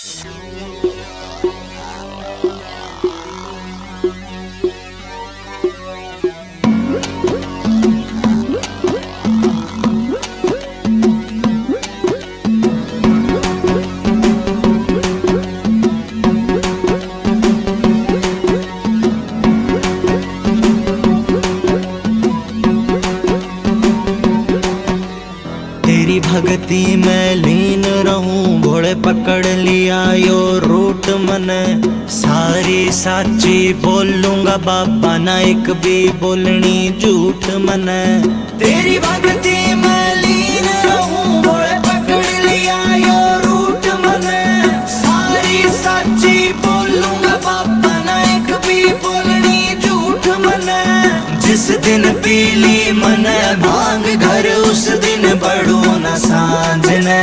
तेरी भक्ति में लीन रहूं, भोले पकड़ लिया यो रूट मने। सारी साची बोलूंगा बाबा, ना एक भी बोलनी झूठ मने। तेरी भक्ति में लीन रहूं, भोले पकड़ लिया यो रूट मने। सारी साची बोलूंगा बाबा, ना एक भी बोलनी झूठ मने। जिस दिन पीली मन भांग घर, उस दिन बड़ू न सांझ ने।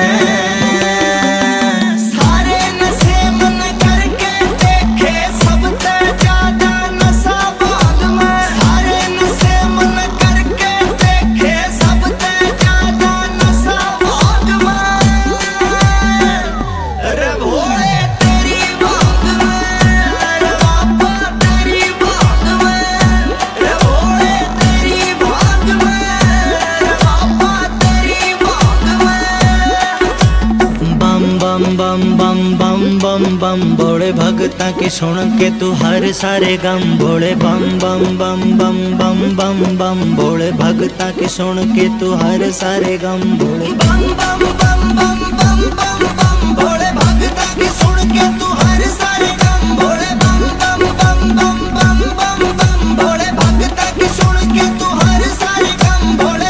सारे नशे मन करके देखे, सबसे ज्यादा नशा भांग में। सारे नशे मन करके देखे, सबसे ज्यादा नशा भांग में। अरे भोले तेरी भांग में, अरे बाबा तेरी भांग में। अरे भोले तेरी भांग में, अरे बाबा तेरी भांग में। बम बम बम बम बम बम बम भोले भगता के सुन के तू हर सारे गम। भोले बम बम बम बम बम बम बम भोले भगता के सुन के तू हर सारे गम। भोले बम बम बम बम बम बम बम भोले भगता के सुन के तू हर सारे गम। भोले बम बम बम बम बम बम बम भोले भगता के सुन के तू हर सारे गम। भोले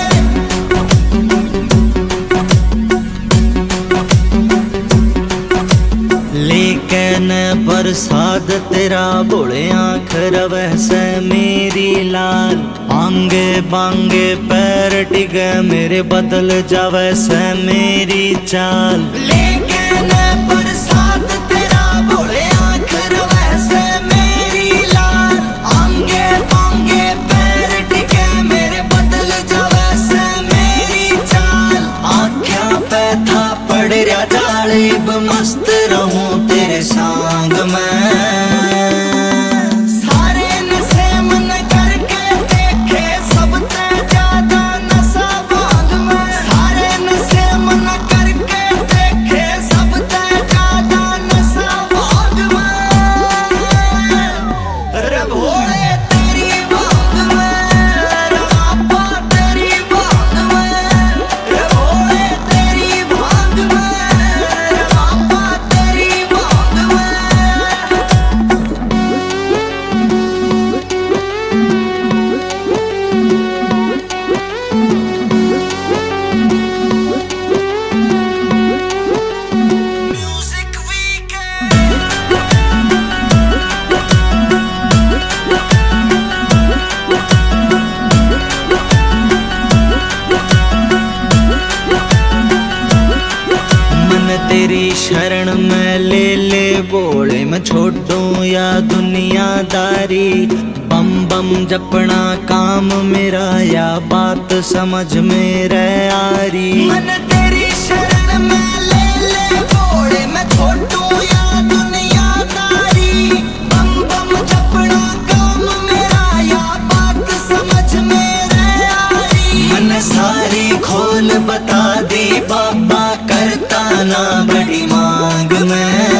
लेकिन प्रसाद तेरा भोले आँख रवै से मेरी लाल। आंगे बांगे पैर टिके मेरे, बदल जावे से मेरी चाल। लेकिन प्रसाद तेरा भोले आँख रवै से मेरी लाल। आंगे बांगे पैर टिके मेरे, बदल जावे से मेरी चाल। आँखों पे था पड़ रहा जालिब, मस्त रहूं तेरे संग में। सारे नशे मन करके देखे, सबसे ज्यादा नशा भांग में। सारे नशे मन करके देखे, सबसे ज्यादा नशा भांग में। अरे भोले तेरी भांग में, अरे बाबा तेरी भांग में। अरे भोले तेरी भांग में, अरे बाबा तेरी भांग में। Music Weekend। मन तेरी शरण में ले ले भोले, मैं छोड़ूं या दुनियादारी। बम बम जपना काम मेरा, या बात समझ मेरे आरी। मन तेरी शरण में ले ले भोले, मैं छोड़ूं या दुनियादारी। बम बम जपना काम मेरा, या बात समझ मेरे आरी। मन सारी खोल बता दी बाबा, करता ना बड़ी मांग में।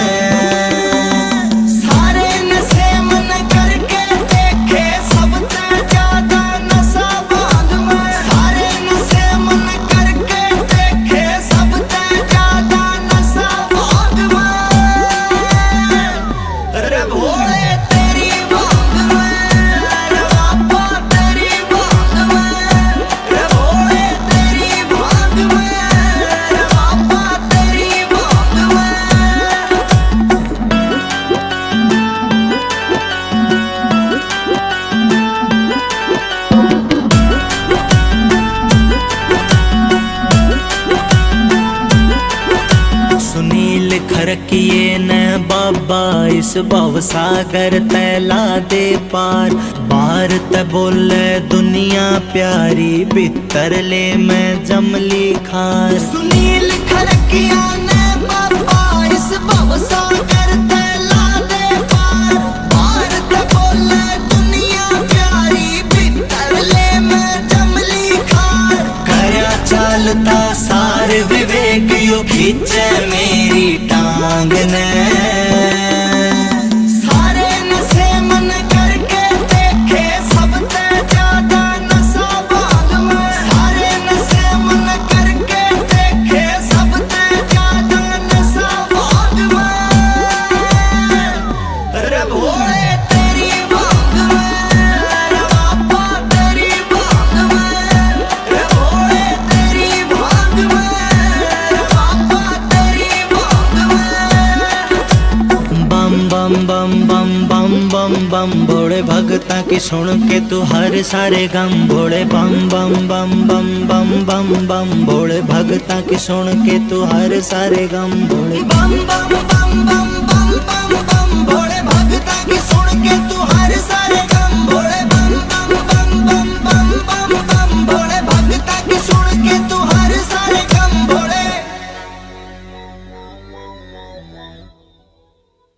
सारे नशे मन करके देखे, सबसे ज्यादा नशा भांग में। सारे नशे मन करके देखे, सबसे ज्यादा नशा भांग में। अरे भोले तेरी भांग में, अरे बाबा तेरी भांग में। अरे भोले तेरी भांग में, अरे बाबा तेरी भांग में। सुनील खरकिए न बाबा, इस भव सागर तैला दे पार। बार त बोले दुनिया प्यारी, भीतर ले मैं जमली खार। सुनील खरकिया न बाबा, इस भव सागर तेरी टांग ने। सारे नशे मन करके देखे सबसे ज्यादा नशा भांग में। सारे नशे मन करके देखे सबसे ज्यादा नशा भांग में। रे भोले तेरी भांग में, रे बाबा तेरी भांग में। रे भोले तेरी भांग में, रे बाबा तेरी भांग में। बम बम बम बम बम बम बम भोले भगता की सुन के तू हर सारे गम। भोले बम बम बम बम बम बम बम भोले भगता की सुन के तू हर सारे गम। भोले बम